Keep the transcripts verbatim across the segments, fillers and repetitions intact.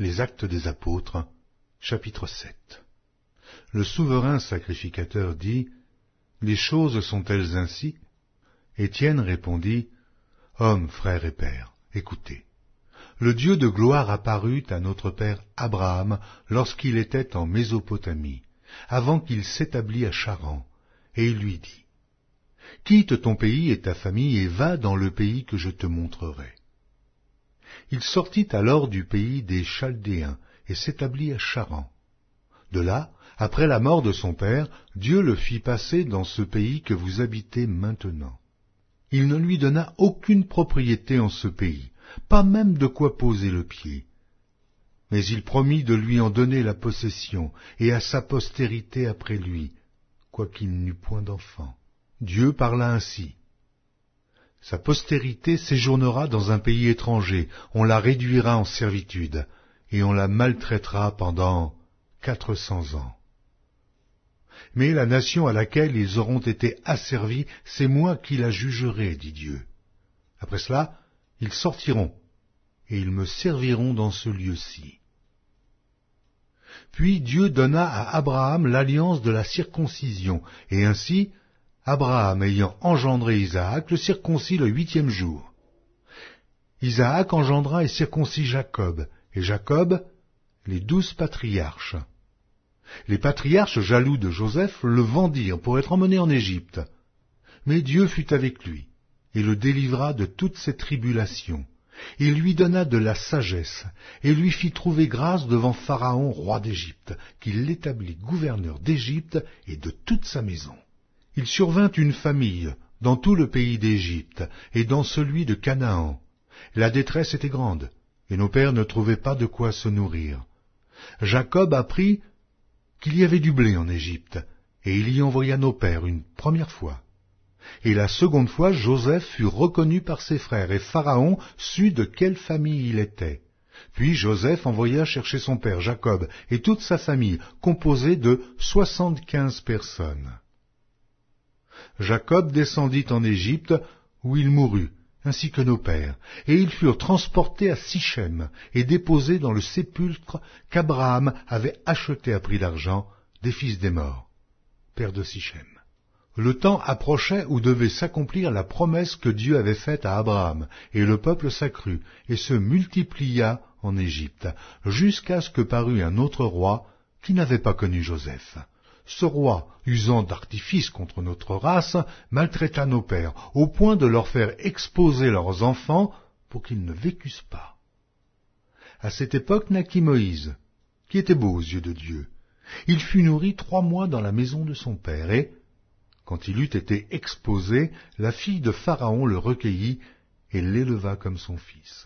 Les Actes des Apôtres, chapitre sept. Le souverain sacrificateur dit, « Les choses sont-elles ainsi ?» Étienne répondit, « Hommes, frères et pères, écoutez. Le Dieu de gloire apparut à notre père Abraham lorsqu'il était en Mésopotamie, avant qu'il s'établît à Charan, et il lui dit, « Quitte ton pays et ta famille et va dans le pays que je te montrerai. » Il sortit alors du pays des Chaldéens et s'établit à Charan. De là, après la mort de son père, Dieu le fit passer dans ce pays que vous habitez maintenant. Il ne lui donna aucune propriété en ce pays, pas même de quoi poser le pied. Mais il promit de lui en donner la possession, et à sa postérité après lui, quoiqu'il n'eût point d'enfant. Dieu parla ainsi. Sa postérité séjournera dans un pays étranger, on la réduira en servitude, et on la maltraitera pendant quatre cents ans. Mais la nation à laquelle ils auront été asservis, c'est moi qui la jugerai, dit Dieu. Après cela, ils sortiront, et ils me serviront dans ce lieu-ci. Puis Dieu donna à Abraham l'alliance de la circoncision, et ainsi, Abraham ayant engendré Isaac, le circoncit le huitième jour. Isaac engendra et circoncit Jacob, et Jacob, les douze patriarches. Les patriarches jaloux de Joseph le vendirent pour être emmené en Égypte. Mais Dieu fut avec lui, et le délivra de toutes ses tribulations. Il lui donna de la sagesse, et lui fit trouver grâce devant Pharaon, roi d'Égypte, qui l'établit gouverneur d'Égypte et de toute sa maison. Il survint une famille dans tout le pays d'Égypte et dans celui de Canaan. La détresse était grande, et nos pères ne trouvaient pas de quoi se nourrir. Jacob apprit qu'il y avait du blé en Égypte, et il y envoya nos pères une première fois. Et la seconde fois, Joseph fut reconnu par ses frères, et Pharaon sut de quelle famille il était. Puis Joseph envoya chercher son père Jacob et toute sa famille, composée de soixante-quinze personnes. Jacob descendit en Égypte, où il mourut, ainsi que nos pères, et ils furent transportés à Sichem et déposés dans le sépulcre qu'Abraham avait acheté à prix d'argent des fils des morts, père de Sichem. Le temps approchait où devait s'accomplir la promesse que Dieu avait faite à Abraham, et le peuple s'accrut et se multiplia en Égypte, jusqu'à ce que parut un autre roi qui n'avait pas connu Joseph. Ce roi, usant d'artifices contre notre race, maltraita nos pères, au point de leur faire exposer leurs enfants pour qu'ils ne vécussent pas. À cette époque naquit Moïse, qui était beau aux yeux de Dieu. Il fut nourri trois mois dans la maison de son père, et, quand il eut été exposé, la fille de Pharaon le recueillit et l'éleva comme son fils.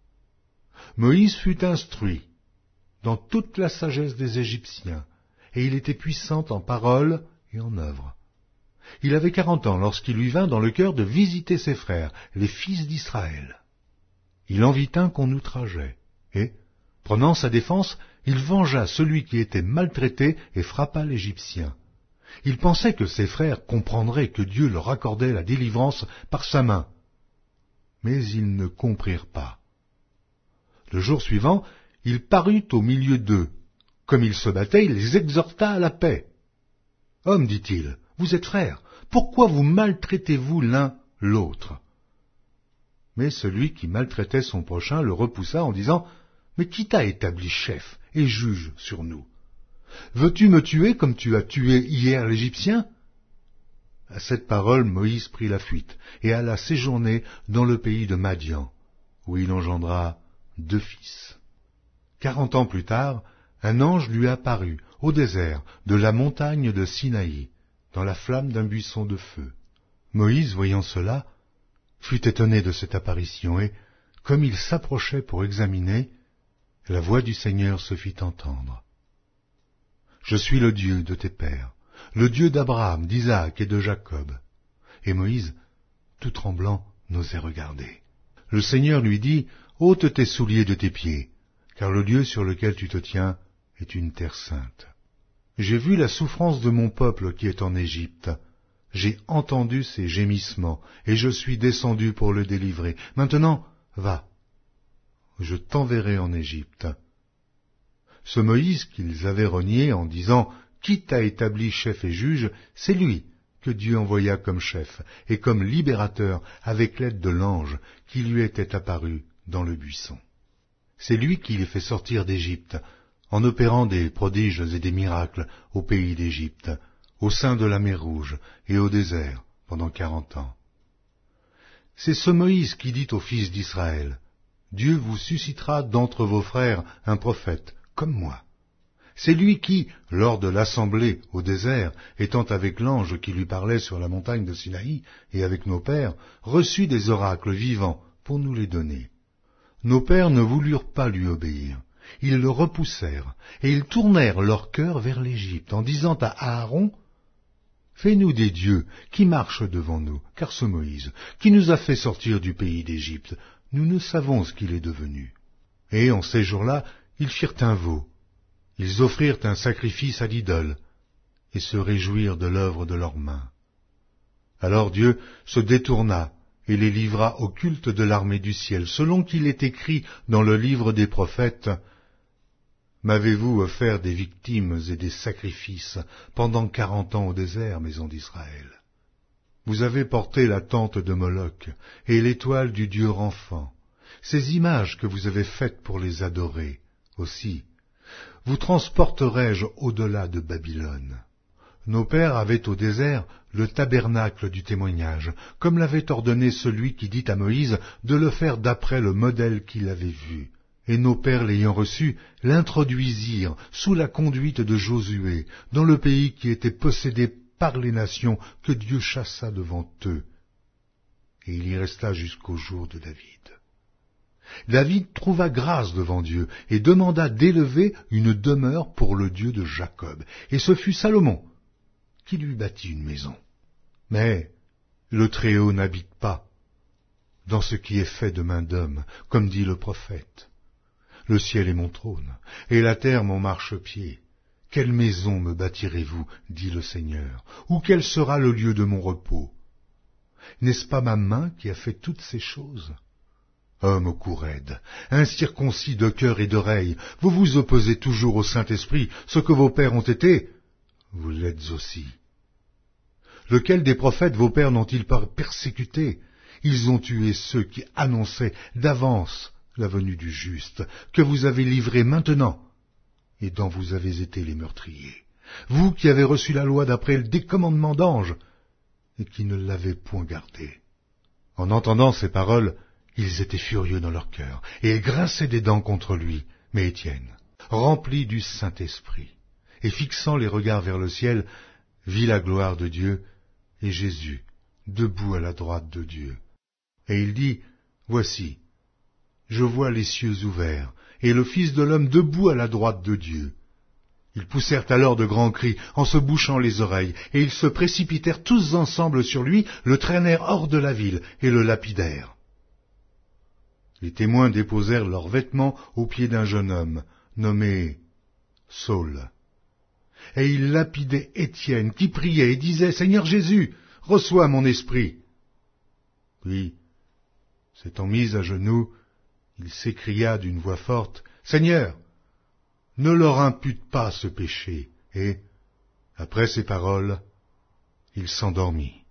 Moïse fut instruit dans toute la sagesse des Égyptiens, et il était puissant en parole et en œuvre. Il avait quarante ans lorsqu'il lui vint dans le cœur de visiter ses frères, les fils d'Israël. Il en vit un qu'on outrageait, et, prenant sa défense, il vengea celui qui était maltraité et frappa l'Égyptien. Il pensait que ses frères comprendraient que Dieu leur accordait la délivrance par sa main. Mais ils ne comprirent pas. Le jour suivant, il parut au milieu d'eux. Comme ils se battaient, il les exhorta à la paix. « Hommes, dit-il, vous êtes frères, pourquoi vous maltraitez-vous l'un l'autre » Mais celui qui maltraitait son prochain le repoussa en disant « Mais qui t'a établi chef et juge sur nous ? Veux-tu me tuer comme tu as tué hier l'Égyptien » À cette parole, Moïse prit la fuite et alla séjourner dans le pays de Madian, où il engendra deux fils. Quarante ans plus tard, un ange lui apparut au désert de la montagne de Sinaï, dans la flamme d'un buisson de feu. Moïse, voyant cela, fut étonné de cette apparition, et, comme il s'approchait pour examiner, la voix du Seigneur se fit entendre. « Je suis le Dieu de tes pères, le Dieu d'Abraham, d'Isaac et de Jacob. » Et Moïse, tout tremblant, n'osait regarder. Le Seigneur lui dit, « Ôte tes souliers de tes pieds, car le lieu sur lequel tu te tiens est une terre sainte. J'ai vu la souffrance de mon peuple qui est en Égypte. J'ai entendu ses gémissements, et je suis descendu pour le délivrer. Maintenant, va, je t'enverrai en Égypte, Ce Moïse qu'ils avaient renié en disant « Qui t'a établi chef et juge ?» c'est lui que Dieu envoya comme chef et comme libérateur avec l'aide de l'ange qui lui était apparu dans le buisson. C'est lui qui les fait sortir d'Égypte, en opérant des prodiges et des miracles au pays d'Égypte, au sein de la mer Rouge et au désert pendant quarante ans. C'est ce Moïse qui dit aux fils d'Israël, « Dieu vous suscitera d'entre vos frères un prophète, comme moi. » C'est lui qui, lors de l'assemblée au désert, étant avec l'ange qui lui parlait sur la montagne de Sinaï et avec nos pères, reçut des oracles vivants pour nous les donner. Nos pères ne voulurent pas lui obéir. Ils le repoussèrent, et ils tournèrent leur cœur vers l'Égypte, en disant à Aaron, « Fais-nous des dieux qui marchent devant nous, car ce Moïse, qui nous a fait sortir du pays d'Égypte, nous ne savons ce qu'il est devenu. » Et en ces jours-là, ils firent un veau. Ils offrirent un sacrifice à l'idole, et se réjouirent de l'œuvre de leurs mains. Alors Dieu se détourna, et les livra au culte de l'armée du ciel, selon qu'il est écrit dans le livre des prophètes, « M'avez-vous offert des victimes et des sacrifices pendant quarante ans au désert, maison d'Israël? Vous avez porté la tente de Moloch et l'étoile du dieu Renfant, ces images que vous avez faites pour les adorer. Aussi, vous transporterai-je au-delà de Babylone. » Nos pères avaient au désert le tabernacle du témoignage, comme l'avait ordonné celui qui dit à Moïse de le faire d'après le modèle qu'il avait vu. Et nos pères l'ayant reçu, l'introduisirent sous la conduite de Josué, dans le pays qui était possédé par les nations que Dieu chassa devant eux. Et il y resta jusqu'au jour de David. David trouva grâce devant Dieu et demanda d'élever une demeure pour le Dieu de Jacob. Et ce fut Salomon qui lui bâtit une maison. Mais le Très-Haut n'habite pas dans ce qui est fait de main d'homme, comme dit le prophète. Le ciel est mon trône, et la terre mon marchepied. Quelle maison me bâtirez-vous, dit le Seigneur, ou quel sera le lieu de mon repos? N'est-ce pas ma main qui a fait toutes ces choses? Homme au cou raide, incirconcis de cœur et d'oreille, vous vous opposez toujours au Saint-Esprit, ce que vos pères ont été, vous l'êtes aussi. Lequel des prophètes vos pères n'ont-ils pas persécuté? Ils ont tué ceux qui annonçaient d'avance la venue du juste, que vous avez livré maintenant, et dont vous avez été les meurtriers. Vous qui avez reçu la loi d'après le décommandement d'ange, et qui ne l'avez point gardée. En entendant ces paroles, ils étaient furieux dans leur cœur, et ils grinçaient des dents contre lui. Mais Étienne, rempli du Saint-Esprit, et fixant les regards vers le ciel, vit la gloire de Dieu, et Jésus, debout à la droite de Dieu. Et il dit, « Voici, je vois les cieux ouverts, et le Fils de l'homme debout à la droite de Dieu. » Ils poussèrent alors de grands cris, en se bouchant les oreilles, et ils se précipitèrent tous ensemble sur lui, le traînèrent hors de la ville, et le lapidèrent. Les témoins déposèrent leurs vêtements aux pieds d'un jeune homme, nommé Saul. Et ils lapidaient Étienne, qui priait et disait, « Seigneur Jésus, reçois mon esprit. » Puis, s'étant mis à genoux, il s'écria d'une voix forte, « Seigneur, ne leur impute pas ce péché. » Et, après ces paroles, il s'endormit.